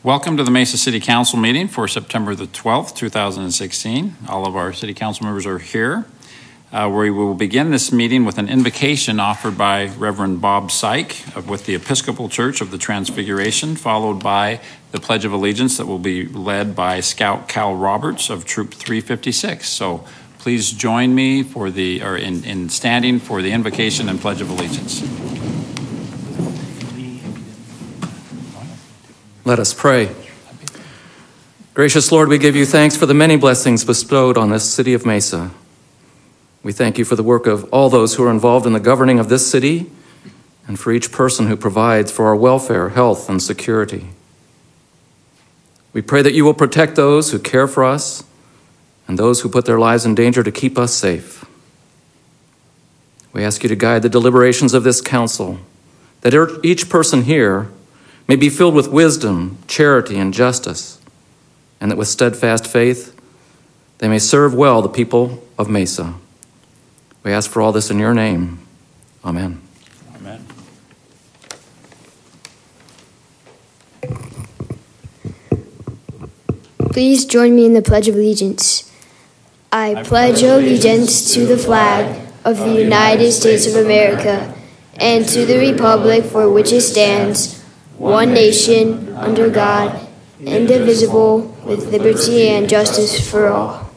Welcome to the Mesa City Council meeting for September the 12th, 2016. All of our City Council members are here. We will begin this meeting with an invocation offered by Reverend Bob Syke with the Episcopal Church of the Transfiguration, followed by the Pledge of Allegiance that will be led by Scout Cal Roberts of Troop 356. So please join me in standing for the invocation and Pledge of Allegiance. Let us pray. Gracious Lord, we give you thanks for the many blessings bestowed on this city of Mesa. We thank you for the work of all those who are involved in the governing of this city and for each person who provides for our welfare, health, and security. We pray that you will protect those who care for us and those who put their lives in danger to keep us safe. We ask you to guide the deliberations of this council, that each person here may be filled with wisdom, charity, and justice, and that with steadfast faith, they may serve well the people of Mesa. We ask for all this in your name. Amen. Amen. Please join me in the Pledge of Allegiance. I pledge allegiance to the flag of the United States of America and to the republic for which it stands, one nation, under God, indivisible, with liberty and justice for all.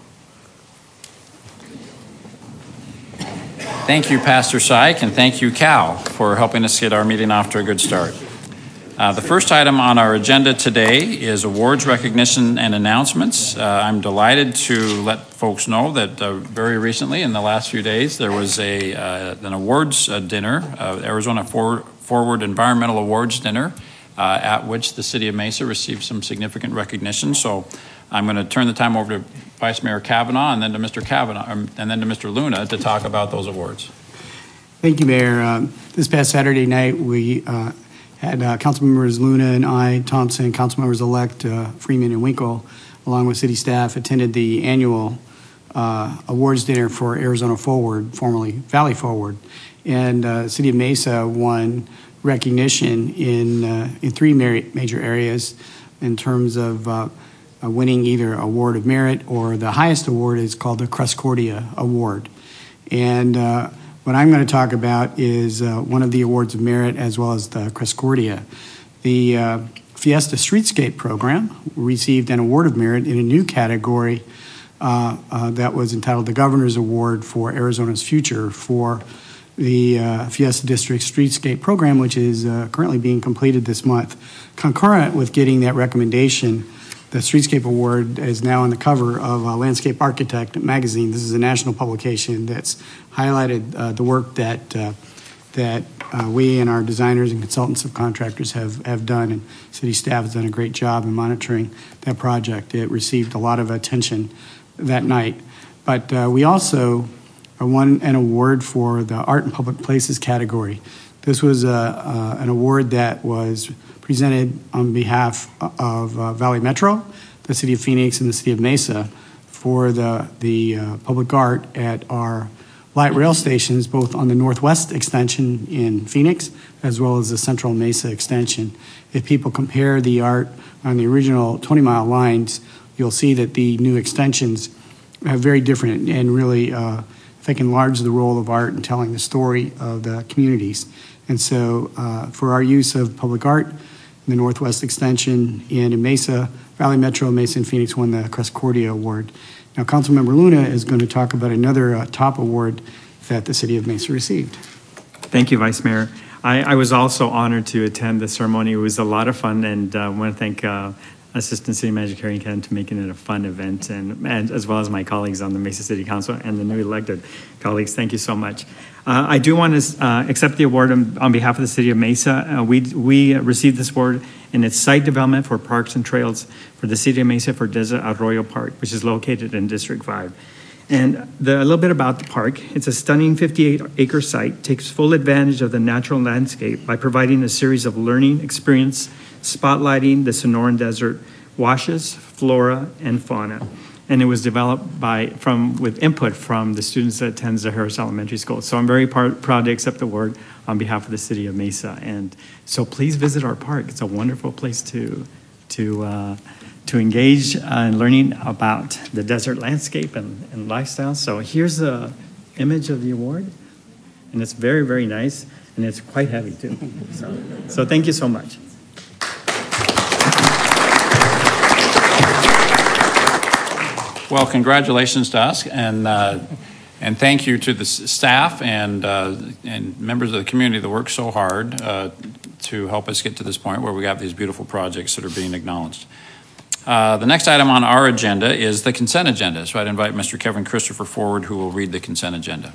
Thank you, Pastor Syke, and thank you, Cal, for helping us get our meeting off to a good start. The first item on our agenda today is awards recognition and announcements. I'm delighted to let folks know that very recently, in the last few days, there was an awards dinner, Arizona Forward Environmental Awards dinner, at which the City of Mesa received some significant recognition. So I'm going to turn the time over to Vice Mayor Kavanaugh and then to Mr. Luna to talk about those awards. Thank you, Mayor. This past Saturday night, we had Council Members Luna and I, Thompson, Council Members-elect Freeman and Winkle, along with city staff, attended the annual awards dinner for Arizona Forward, formerly Valley Forward. And City of Mesa won recognition in three major areas in terms of winning either Award of Merit or the highest award is called the Crescordia Award. And what I'm going to talk about is one of the Awards of Merit as well as the Crescordia. The Fiesta Streetscape program received an Award of Merit in a new category that was entitled the Governor's Award for Arizona's Future for the Fiesta District Streetscape program, which is currently being completed this month. Concurrent with getting that recommendation, the Streetscape Award is now on the cover of Landscape Architect magazine. This is a national publication that's highlighted the work that we and our designers and consultants of contractors have done, and city staff has done a great job in monitoring that project. It received a lot of attention that night. But we also won an award for the Art in Public Places category. This was an award that was presented on behalf of Valley Metro, the City of Phoenix, and the City of Mesa for the public art at our light rail stations, both on the Northwest extension in Phoenix as well as the Central Mesa extension. If people compare the art on the original 20-mile lines, you'll see that the new extensions are very different and really I think enlarge the role of art in telling the story of the communities. And so for our use of public art, the Northwest Extension and in Mesa, Valley Metro, Mesa, and Phoenix won the Crescordia Award. Now, Councilmember Luna is going to talk about another top award that the City of Mesa received. Thank you, Vice Mayor. I was also honored to attend the ceremony. It was a lot of fun, and I want to thank Assistant City Manager Karen Ken to making it a fun event, and as well as my colleagues on the Mesa City Council and the new elected colleagues. Thank you so much. I do want to accept the award on behalf of the City of Mesa. We received this award in its site development for parks and trails for the City of Mesa for Desert Arroyo Park, which is located in District 5. And a little bit about the park. It's a stunning 58-acre site, takes full advantage of the natural landscape by providing a series of learning experience spotlighting the Sonoran Desert washes, flora, and fauna. And it was developed with input from the students that attend Harris Elementary School. So I'm very proud to accept the award on behalf of the City of Mesa. And so please visit our park. It's a wonderful place to to engage in learning about the desert landscape and lifestyle. So here's the image of the award, and it's very, very nice, and it's quite heavy too. So thank you so much. Well, congratulations to us, and thank you to the staff and members of the community that worked so hard to help us get to this point where we got these beautiful projects that are being acknowledged. The next item on our agenda is the consent agenda. So I'd invite Mr. Kevin Christopher forward, who will read the consent agenda.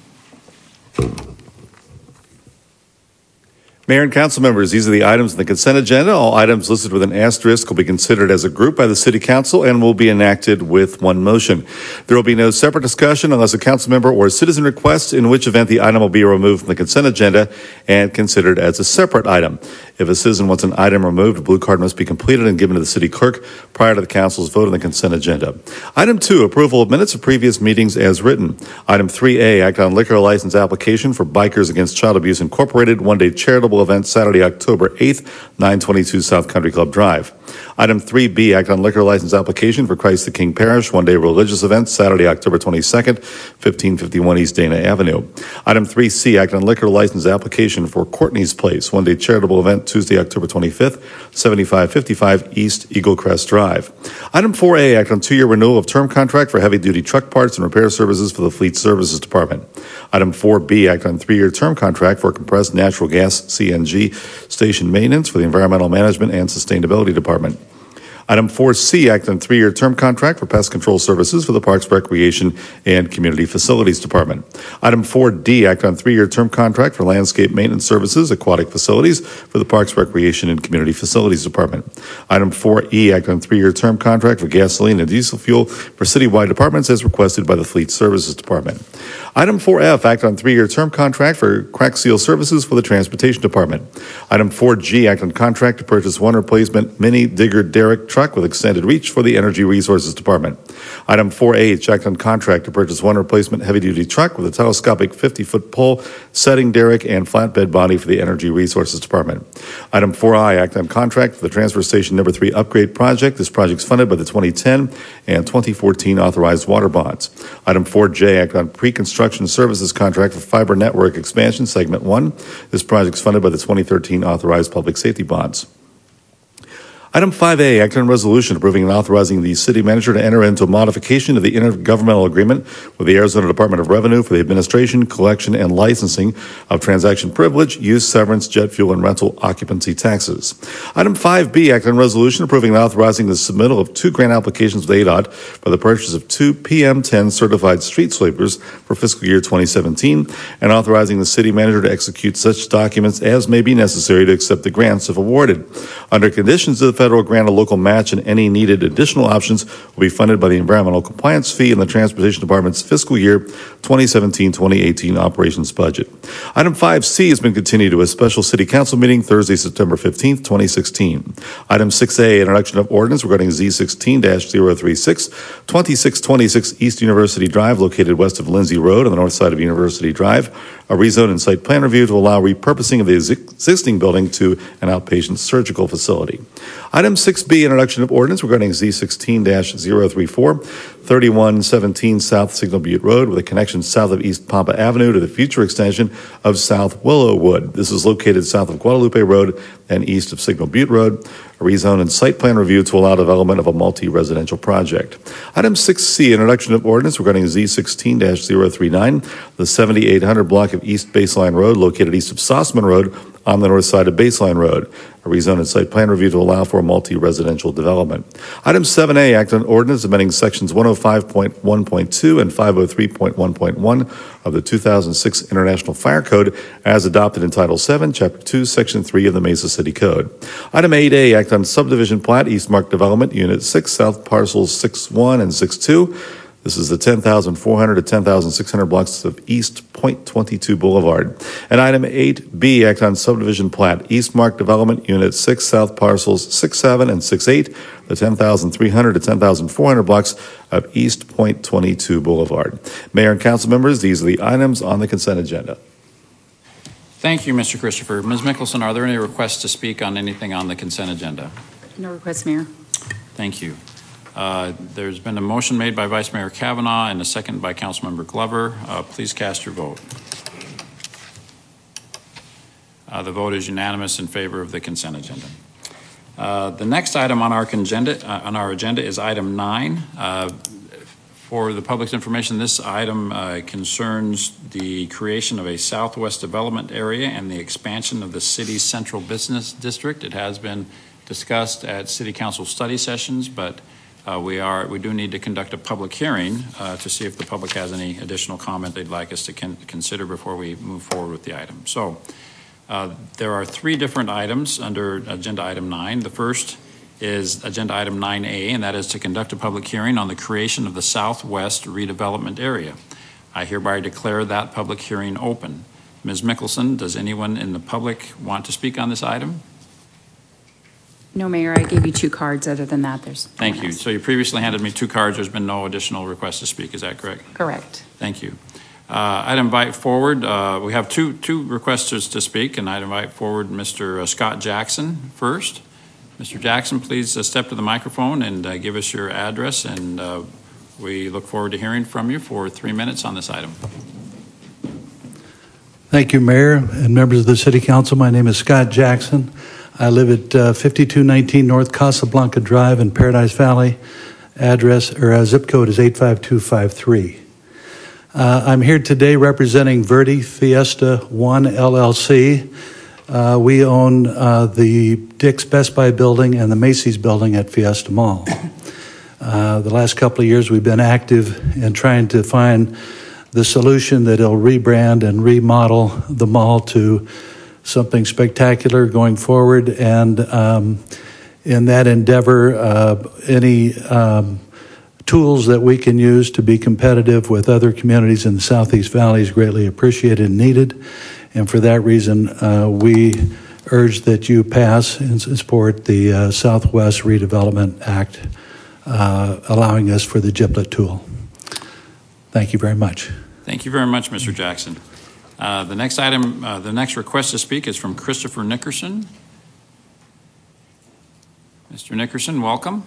Mayor and council members, these are the items in the consent agenda. All items listed with an asterisk will be considered as a group by the City Council and will be enacted with one motion. There will be no separate discussion unless a council member or a citizen requests, in which event the item will be removed from the consent agenda and considered as a separate item. If a citizen wants an item removed, a blue card must be completed and given to the city clerk prior to the council's vote on the consent agenda. Item 2, approval of minutes of previous meetings as written. Item 3A, act on liquor license application for Bikers Against Child Abuse Incorporated one-day charitable event Saturday, October 8th, 922 South Country Club Drive. Item 3B, act on liquor license application for Christ the King Parish one-day religious event Saturday, October 22nd, 1551 East Dana Avenue. Item 3C, act on liquor license application for Courtney's Place one-day charitable event Tuesday, October 25th, 7555 East Eagle Crest Drive. Item 4A, act on 2-year renewal of term contract for heavy-duty truck parts and repair services for the Fleet Services Department. Item 4B, act on 3-year term contract for compressed natural gas CNG station maintenance for the Environmental Management and Sustainability Department. Item 4C, act on 3-year term contract for pest control services for the Parks, Recreation, and Community Facilities Department. Item 4D, act on 3-year term contract for landscape maintenance services, aquatic facilities for the Parks, Recreation, and Community Facilities Department. Item 4E, act on 3-year term contract for gasoline and diesel fuel for citywide departments as requested by the Fleet Services Department. Item 4F, act on 3-year term contract for crack seal services for the Transportation Department. Item 4G, act on contract to purchase one replacement mini digger derrick truck with extended reach for the Energy Resources Department. Item 4H, act on contract to purchase one replacement heavy-duty truck with a telescopic 50-foot pole, setting derrick, and flatbed body for the Energy Resources Department. Item 4I, act on contract for the Transfer Station Number 3 upgrade project. This project is funded by the 2010 and 2014 authorized water bonds. Item 4J, act on pre-construction services contract for fiber network expansion segment 1. This project is funded by the 2013 authorized public safety bonds. Item 5A, act on resolution approving and authorizing the city manager to enter into a modification of the intergovernmental agreement with the Arizona Department of Revenue for the administration, collection, and licensing of transaction privilege, use, severance, jet fuel, and rental occupancy taxes. Item 5B, act on resolution approving and authorizing the submittal of 2 grant applications with ADOT for the purchase of 2 PM10 certified street sweepers for fiscal year 2017, and authorizing the city manager to execute such documents as may be necessary to accept the grants if awarded. Under conditions of the federal grant, a local match, and any needed additional options will be funded by the environmental compliance fee in the Transportation Department's fiscal year 2017-2018 operations budget. Item 5C has been continued to a special city council meeting Thursday, September 15th, 2016. Item 6A, introduction of ordinance regarding Z16-036, 2626 East University Drive, located west of Lindsay Road on the north side of University Drive. A rezone and site plan review to allow repurposing of the existing building to an outpatient surgical facility. Item 6B, introduction of ordinance regarding Z16-034, 3117 South Signal Butte Road with a connection south of East Pampa Avenue to the future extension of South Willowwood. This is located south of Guadalupe Road and east of Signal Butte Road. A rezone and site plan review to allow development of a multi-residential project. Item 6C, introduction of ordinance regarding Z16-039, the 7800 block of East Baseline Road located east of Sossman Road on the north side of Baseline Road. A rezone and site plan review to allow for a multi-residential development. Item 7A, act on ordinance amending sections 105.1.2 and 503.1.1 of the 2006 International Fire Code as adopted in Title 7, Chapter 2, Section 3 of the Mesa City Code. Item 8A, act on subdivision plat, Eastmark Development, Unit 6, South Parcels 6-1 and 6-2. This is the 10,400 to 10,600 blocks of East Point 22 Boulevard. And item 8B, act on subdivision plat, Eastmark Development, Unit 6, South Parcels 6-7 and 6-8, the 10,300 to 10,400 blocks of East Point 22 Boulevard. Mayor and council members, these are the items on the consent agenda. Thank you, Mr. Christopher. Ms. Mickelson, are there any requests to speak on anything on the consent agenda? No request, Mayor. Thank you. There's been a motion made by Vice Mayor Kavanaugh and a second by Councilmember Glover. Please cast your vote. The vote is unanimous in favor of the consent agenda. The next item on our agenda is item 9. For the public's information, this item concerns the creation of a Southwest Development Area and the expansion of the city's central business district. It has been discussed at City Council study sessions, but we do need to conduct a public hearing to see if the public has any additional comment they'd like us to consider before we move forward with the item. So there are 3 different items under agenda item 9. The first is agenda item 9A, and that is to conduct a public hearing on the creation of the Southwest Redevelopment Area. I hereby declare that public hearing open. Ms. Mickelson, does anyone in the public want to speak on this item? No, Mayor, I gave you 2 cards. Other than that, there's no Thank one you. else. So you previously handed me 2 cards. There's been no additional requests to speak. Is that correct? Correct. Thank you. I'd invite forward, we have two requesters to speak, and I'd invite forward Mr. Scott Jackson first. Mr. Jackson, please step to the microphone and give us your address, and we look forward to hearing from you for 3 minutes on this item. Thank you, Mayor and members of the City Council. My name is Scott Jackson. I live at 5219 North Casablanca Drive in Paradise Valley. Zip code is 85253. I'm here today representing Verde Fiesta One LLC. We own the Dick's Best Buy building and the Macy's building at Fiesta Mall. The last couple of years we've been active in trying to find the solution that will rebrand and remodel the mall to something spectacular going forward. And in that endeavor, any tools that we can use to be competitive with other communities in the Southeast Valley is greatly appreciated and needed. And for that reason, we urge that you pass and support the Southwest Redevelopment Act, allowing us for the GIPLET tool. Thank you very much. Thank you very much, Mr. Jackson. The next item, the next request to speak is from Christopher Nickerson. Mr. Nickerson, welcome.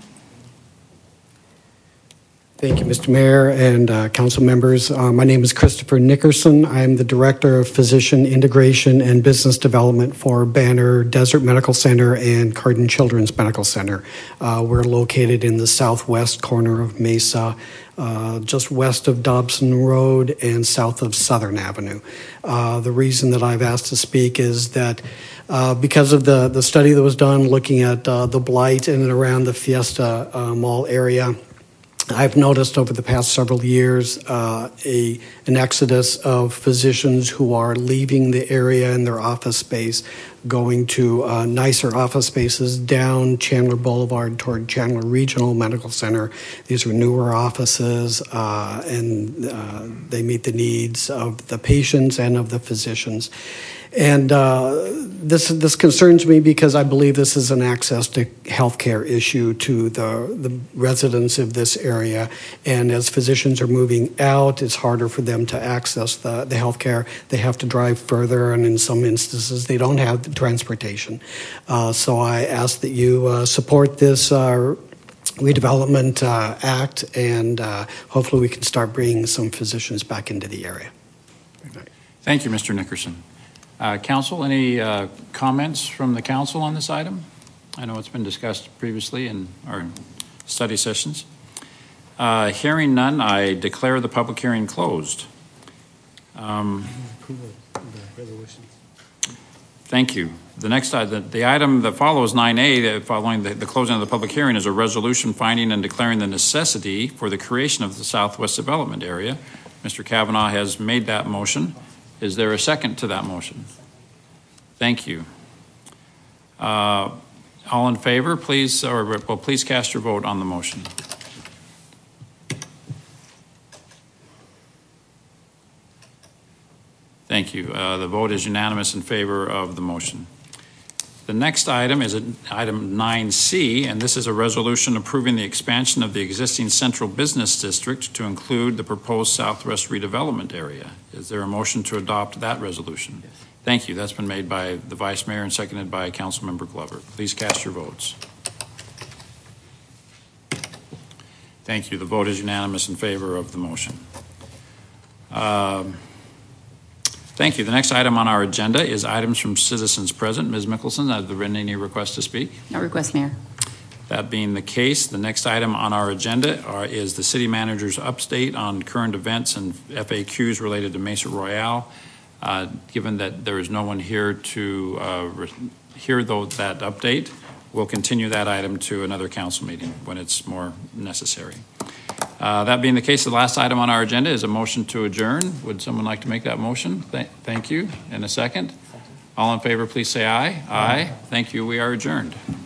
Thank you, Mr. Mayor and council members. My name is Christopher Nickerson. I'm the Director of Physician Integration and Business Development for Banner Desert Medical Center and Cardin Children's Medical Center. We're located in the southwest corner of Mesa, just west of Dobson Road and south of Southern Avenue. The reason that I've asked to speak is that because of the study that was done looking at the blight in and around the Fiesta Mall area, I've noticed over the past several years an exodus of physicians who are leaving the area in their office space, going to nicer office spaces down Chandler Boulevard toward Chandler Regional Medical Center. These are newer offices, and they meet the needs of the patients and of the physicians. And this concerns me because I believe this is an access to healthcare issue to the residents of this area. And as physicians are moving out, it's harder for them to access the healthcare. They have to drive further, and in some instances, they don't have the transportation. So I ask that you support this Redevelopment Act, and hopefully we can start bringing some physicians back into the area. Thank you, Mr. Nickerson. Council, any comments from the council on this item? I know it's been discussed previously in our study sessions. Hearing none, I declare the public hearing closed. Thank you. The next the item that follows 9A, following the closing of the public hearing, is a resolution finding and declaring the necessity for the creation of the Southwest Development Area. Mr. Kavanaugh has made that motion. Is there a second to that motion? Thank you. All in favor, please, please cast your vote on the motion. Thank you. The vote is unanimous in favor of the motion. The next item is item 9C, and this is a resolution approving the expansion of the existing central business district to include the proposed Southwest Redevelopment Area. Is there a motion to adopt that resolution? Yes. Thank you. That's been made by the Vice Mayor and seconded by Councilmember Glover. Please cast your votes. Thank you. The vote is unanimous in favor of the motion. Thank you. The next item on our agenda is items from citizens present. Ms. Mickelson, have there been any requests to speak? No request, Mayor. That being the case, the next item on our agenda is the city manager's update on current events and FAQs related to Mesa Royale. Given that there is no one here to hear that update, we'll continue that item to another council meeting when it's more necessary. That being the case, the last item on our agenda is a motion to adjourn. Would someone like to make that motion? Thank you. In a second. All in favor, please say aye. Aye. Thank you. We are adjourned.